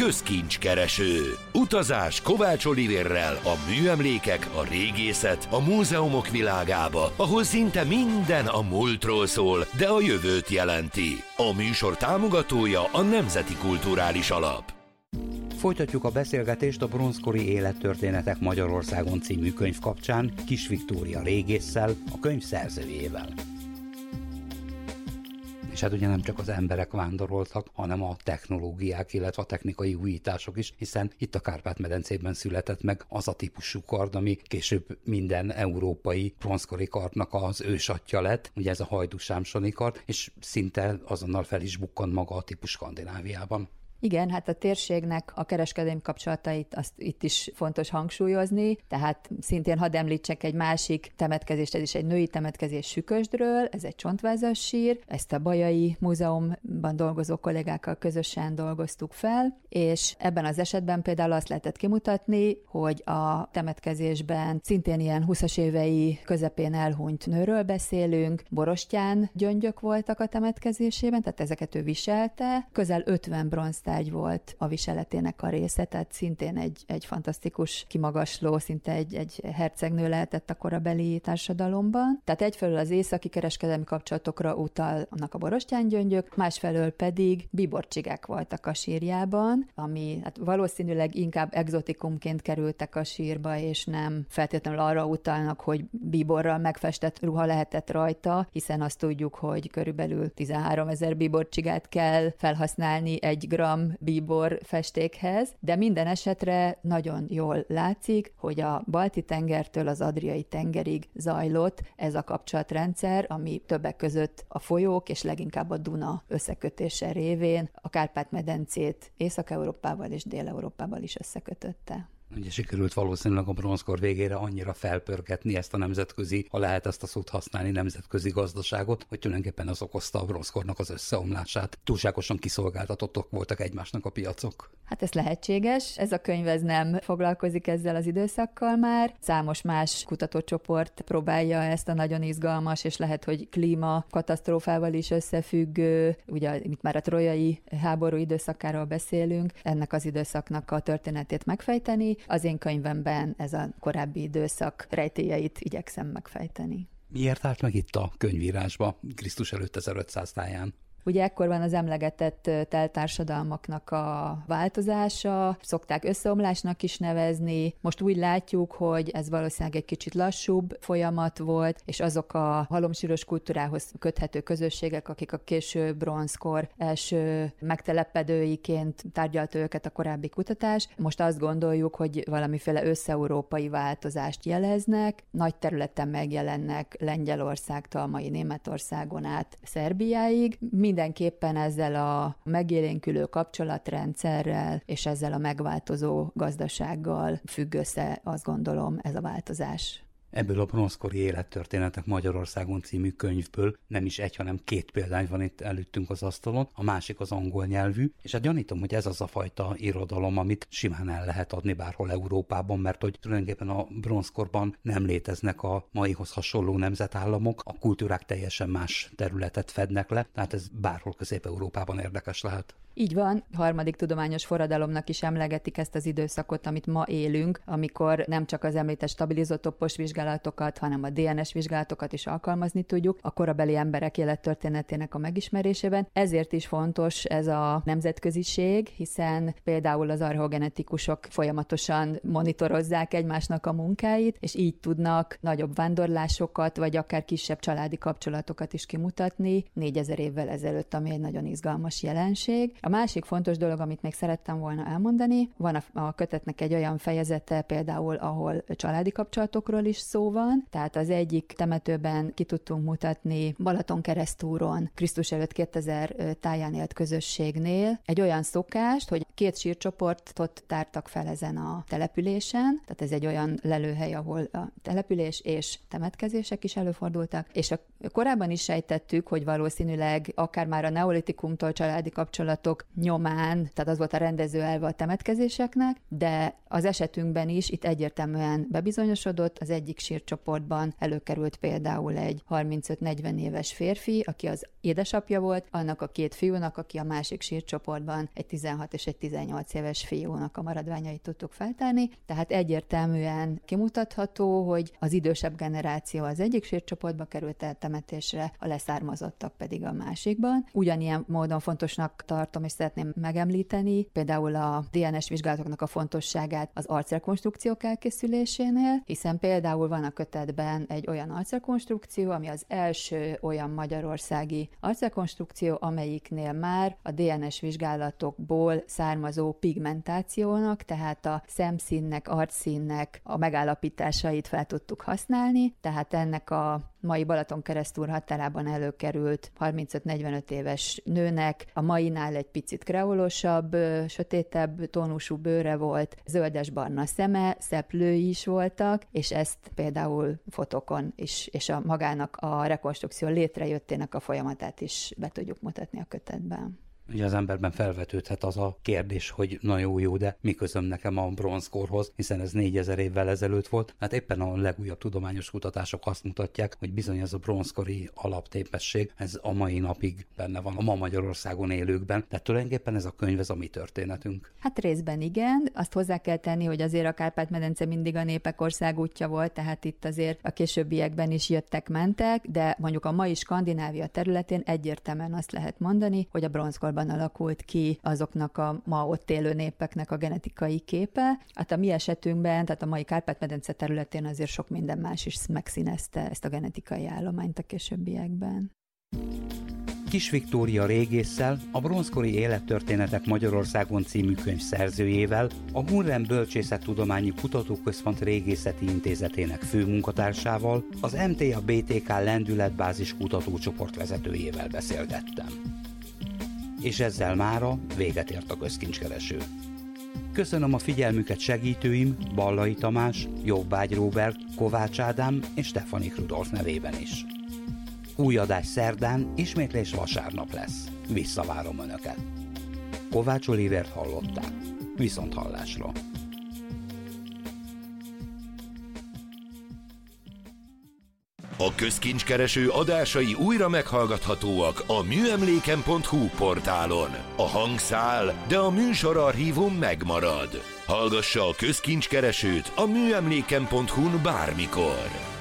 Közkincskereső. Utazás Kovács Olivérrel a műemlékek, a régészet, a múzeumok világába, ahol szinte minden a múltról szól, de a jövőt jelenti. A műsor támogatója a Nemzeti Kulturális Alap. Folytatjuk a beszélgetést a Bronzkori élettörténetek Magyarországon című könyv kapcsán Kiss Viktória régésszel, a könyv szerzőjével. És hát ugye nem csak az emberek vándoroltak, hanem a technológiák, illetve a technikai újítások is, hiszen itt a Kárpát-medencében született meg az a típusú kard, ami később minden európai bronzkori kardnak az ősatja lett, ugye ez a hajdúsámsoni kard, és szinte azonnal fel is bukkant maga a típus Skandináviában. Igen, hát a térségnek a kereskedelmi kapcsolatait azt itt is fontos hangsúlyozni, tehát szintén hadd említsek egy másik temetkezést, ez is egy női temetkezés Sükösdről, ez egy csontvázas sír, ezt a Bajai Múzeumban dolgozó kollégákkal közösen dolgoztuk fel, és ebben az esetben például azt lehetett kimutatni, hogy a temetkezésben szintén ilyen 20-as évei közepén elhunyt nőről beszélünk, borostyán gyöngyök voltak a temetkezésében, tehát ezeket ő viselte, közel 50 bronztárgy volt a viseletének a része, tehát szintén egy fantasztikus kimagasló, szinte egy hercegnő lehetett a korabeli társadalomban. Tehát egyfelől az északi kereskedelmi kapcsolatokra utalnak a borostyángyöngyök, másfelől pedig bíborcsigák voltak a sírjában, ami hát valószínűleg inkább egzotikumként kerültek a sírba, és nem feltétlenül arra utalnak, hogy bíborral megfestett ruha lehetett rajta, hiszen azt tudjuk, hogy körülbelül 13 000 bíborcsigát kell felhasználni 1 g bíbor festékhez, de minden esetre nagyon jól látszik, hogy a Balti-tengertől az Adriai tengerig zajlott ez a kapcsolatrendszer, ami többek között a folyók és leginkább a Duna összekötése révén a Kárpát-medencét Észak-Európával és Dél-Európával is összekötötte. Ugye sikerült valószínűleg a bronzkor végére annyira felpörgetni ezt a nemzetközi, ha lehet ezt a szót használni, nemzetközi gazdaságot, hogy tulajdonképpen az okozta a bronzkornak az összeomlását. Túlságosan kiszolgáltatottak voltak egymásnak a piacok. Hát ez lehetséges, ez a könyv ez nem foglalkozik ezzel az időszakkal már. Számos más kutatócsoport próbálja ezt a nagyon izgalmas, és lehet, hogy klímakatasztrófával is összefüggő, ugye itt már a trojai háború időszakáról beszélünk, ennek az időszaknak a történetét megfejteni. Az én könyvemben ez a korábbi időszak rejtélyeit igyekszem megfejteni. Miért állt meg itt a könyvírásba Krisztus előtt 1500 táján? Ugye ekkor van az emlegetett telttársadalmaknak a változása, szokták összeomlásnak is nevezni. Most úgy látjuk, hogy ez valószínűleg egy kicsit lassúbb folyamat volt, és azok a halomsíros kultúrához köthető közösségek, akik a késő bronzkor első megtelepedőiként tárgyalta őket a korábbi kutatás, most azt gondoljuk, hogy valamiféle összeurópai változást jeleznek, nagy területen megjelennek Lengyelországtól a mai Németországon át Szerbiáig. Mindenképpen ezzel a megélénkülő kapcsolatrendszerrel és ezzel a megváltozó gazdasággal függ össze, azt gondolom, ez a változás. Ebből a Bronzkori élettörténetek Magyarországon című könyvből nem is egy, hanem 2 példány van itt előttünk az asztalon, a másik az angol nyelvű, és hát gyanítom, hogy ez az a fajta irodalom, amit simán el lehet adni bárhol Európában, mert hogy tulajdonképpen a bronzkorban nem léteznek a maihoz hasonló nemzetállamok, a kultúrák teljesen más területet fednek le, tehát ez bárhol Közép-Európában érdekes lehet. Így van, harmadik tudományos forradalomnak is emlegetik ezt az időszakot, amit ma élünk, amikor nem csak az említett stabilizótopos vizsgálatokat, hanem a DNS vizsgálatokat is alkalmazni tudjuk a korabeli emberek élettörténetének a megismerésében. Ezért is fontos ez a nemzetköziség, hiszen például az archeogenetikusok folyamatosan monitorozzák egymásnak a munkáit, és így tudnak nagyobb vándorlásokat, vagy akár kisebb családi kapcsolatokat is kimutatni 4000 évvel ezelőtt, ami egy nagyon izgalmas jelenség. A másik fontos dolog, amit még szerettem volna elmondani, van a kötetnek egy olyan fejezete például, ahol családi kapcsolatokról is szó van, tehát az egyik temetőben ki tudtunk mutatni Balatonkeresztúron, Krisztus előtt 2000 táján élt közösségnél egy olyan szokást, hogy 2 sírcsoportot tártak fel ezen a településen, tehát ez egy olyan lelőhely, ahol a település és temetkezések is előfordultak, és a Korábban is sejtettük, hogy valószínűleg akár már a neolitikumtól családi kapcsolatok nyomán, tehát az volt a rendező elve a temetkezéseknek, de az esetünkben is itt egyértelműen bebizonyosodott, az egyik sírcsoportban előkerült például egy 35-40 éves férfi, aki az édesapja volt, annak a 2 fiúnak, aki a másik sírcsoportban egy 16 és egy 18 éves fiúnak a maradványait tudtuk feltárni, tehát egyértelműen kimutatható, hogy az idősebb generáció az egyik sírcsoportba került el temetésre, a leszármazottak pedig a másikban. Ugyanilyen módon fontosnak tartom, és szeretném megemlíteni, például a DNS vizsgálatoknak a fontosságát az arcrekonstrukciók elkészülésénél, hiszen például van a kötetben egy olyan arcrekonstrukció, ami az első olyan magyarországi arcrekonstrukció, amelyiknél már a DNS vizsgálatokból származó pigmentációnak, tehát a szemszínnek, arcszínnek a megállapításait fel tudtuk használni, tehát ennek a mai Balatonkeresztúr határában előkerült 35-45 éves nőnek a mainál egy picit kreolosabb, sötétebb tónusú bőre volt, zöldes-barna szeme, szeplői is voltak, és ezt például fotókon is, és a magának a rekonstrukció létrejöttének a folyamatát is be tudjuk mutatni a kötetben. Ugye az emberben felvetődhet az a kérdés, hogy na jó, de mi közöm nekem a bronzkorhoz, hiszen ez 4000 évvel ezelőtt volt. Hát éppen a legújabb tudományos kutatások azt mutatják, hogy bizony ez a bronzkori alaptépesség, ez a mai napig benne van a ma Magyarországon élőkben. Tehát tulajdonképpen ez a könyv, ez a mi történetünk. Hát részben igen, azt hozzá kell tenni, hogy azért a Kárpát-medence mindig a népek országútja volt, tehát itt azért a későbbiekben is jöttek-mentek, de mondjuk a mai Skandinávia területén egyértelműen azt lehet mondani, hogy a bronzkorban alakult ki azoknak a ma ott élő népeknek a genetikai képe. Hát a mi esetünkben, tehát a mai Kárpát-medence területén azért sok minden más is megszínezte ezt a genetikai állományt a későbbiekben. Kis Viktória régésszel, a Bronzkori élettörténetek Magyarországon című könyv szerzőjével, a Hunrem Bölcsészettudományi Kutatóközpont Régészeti Intézetének főmunkatársával, az MTA BTK Lendületbázis kutatócsoport vezetőjével beszélgettem. És ezzel mára véget ért a Közkincskereső. Köszönöm a figyelmüket segítőim, Ballai Tamás, Jobbágy Róbert, Kovács Ádám és Stefanik Rudolf nevében is. Új adás szerdán, ismétlés vasárnap lesz. Visszavárom Önöket. Kovács Olivért hallották. Viszonthallásra. A Közkincskereső adásai újra meghallgathatóak a műemléken.hu portálon. A hang száll, de a műsorarchívum megmarad. Hallgassa a Közkincskeresőt a műemléken.hu-n bármikor.